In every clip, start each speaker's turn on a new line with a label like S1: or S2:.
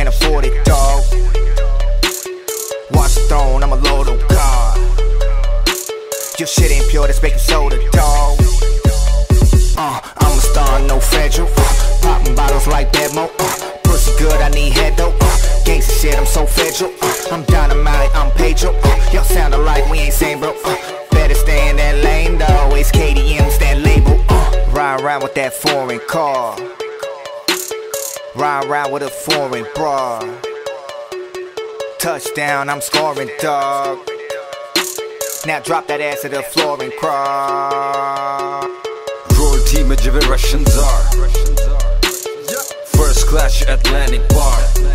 S1: can't afford it, dog. Watch the throne, I'm a load of God. Your shit ain't pure, that's baking soda, dog. I'm a star, no federal. Popping bottles like Bedmo. Pussy good, I need head though. Gangsta shit, I'm so federal. I'm dynamite, I'm Pedro. Y'all sound alike, we ain't same, bro. Better stay in that lane though. It's KDM's that label. Ride around with that foreign car. Ride around with a foreign bra. Touchdown, I'm scoring, dog. Now drop that ass to the floor and cry.
S2: Royalty में जिवे Russians are. First class Atlantic bar.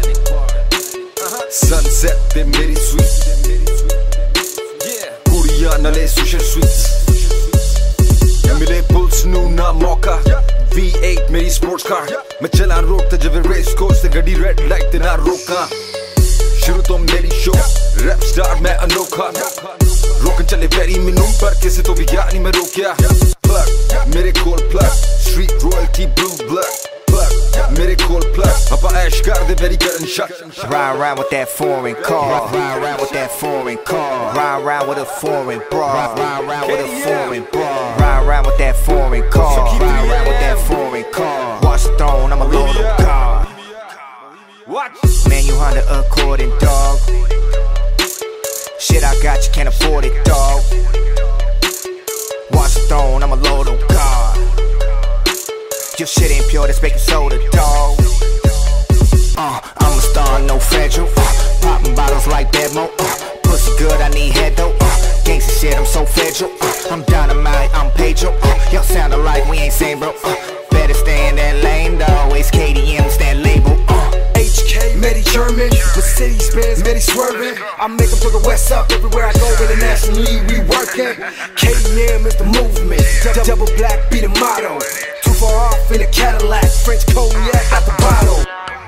S2: Sunset पे मेरी suite. कुड़ियां नले सुशर sweets. मिले pools नू ना मौका. V8 मेरी sports car. मैं चलान रोकता जिवे race course से गड़ी red light ते ना रोका. शुरू तो मेरी show, rap star मैं अनोखा. रोकन चले वेरी मिनूम पर किसी तो भी यार नहीं मैं रोकिया. Plug मेरे कोल plug, street royalty blue blood. Plug मेरे कोल plug, अपा ऐश कर दे वेरी करन shot.
S1: Ride around with that foreign car. Ride around with that foreign car. Ride around with a foreign bra. Ride around with a foreign bra. Ride around with that foreign car. Ride around with that foreign car. Watch the throne, I'm a lord of God. Man, you Honda Accord and dog. Shit I got, you can't afford it, dog. Watch the throne, I'm a lord of God. Your shit ain't pure, that's baking soda, dog. I'm a star, no federal. Popping bottles like Bedmo. Pussy good, I need head though. Gangsta shit, I'm so federal. I'm dynamite, I'm Pedro. Y'all sound alike, we ain't same, bro. Better stay in that lane though. It's KDM's that label.
S3: HK, Medi German, Mercedes Benz, Medi swerving. I make them to the west up everywhere I go. Internationally, we working. KDM is the movement. Double black be the motto. Too far off in a Cadillac. French cognac out the bottle.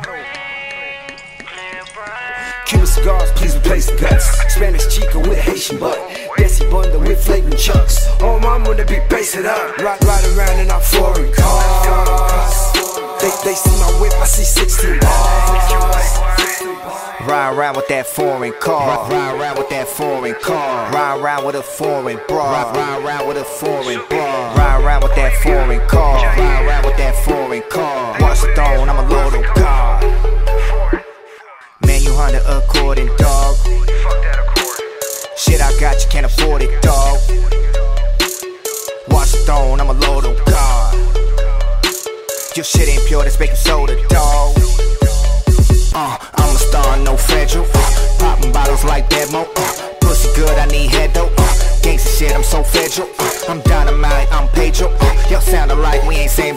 S3: Cuban cigars, please replace the guts. Spanish chica with Haitian butt. Desi bunda with flagrant chucks. Oh, mom wanna be bass it up. Ride around in our foreign cars. They see my whip, I see 16 bars.
S1: Ride around with that foreign car. Ride around with that foreign car. Ride around with a foreign bra. Ride around with a foreign bra. Ride around with that foreign car. Ride around with that foreign car. Watch the throne, I'm a lord of God. Man, you Honda Accord and dog. Shit I got, you can't afford it, dog. Watch the throne, I'm a lord of God. Your shit ain't pure, that's baking soda, dog. I'm a star, no federal. Popping bottles like Bedmo. Pussy good, I need head though. Gangsta shit, I'm so federal. I'm dynamite, I'm Pedro. Y'all sound alike, we ain't same.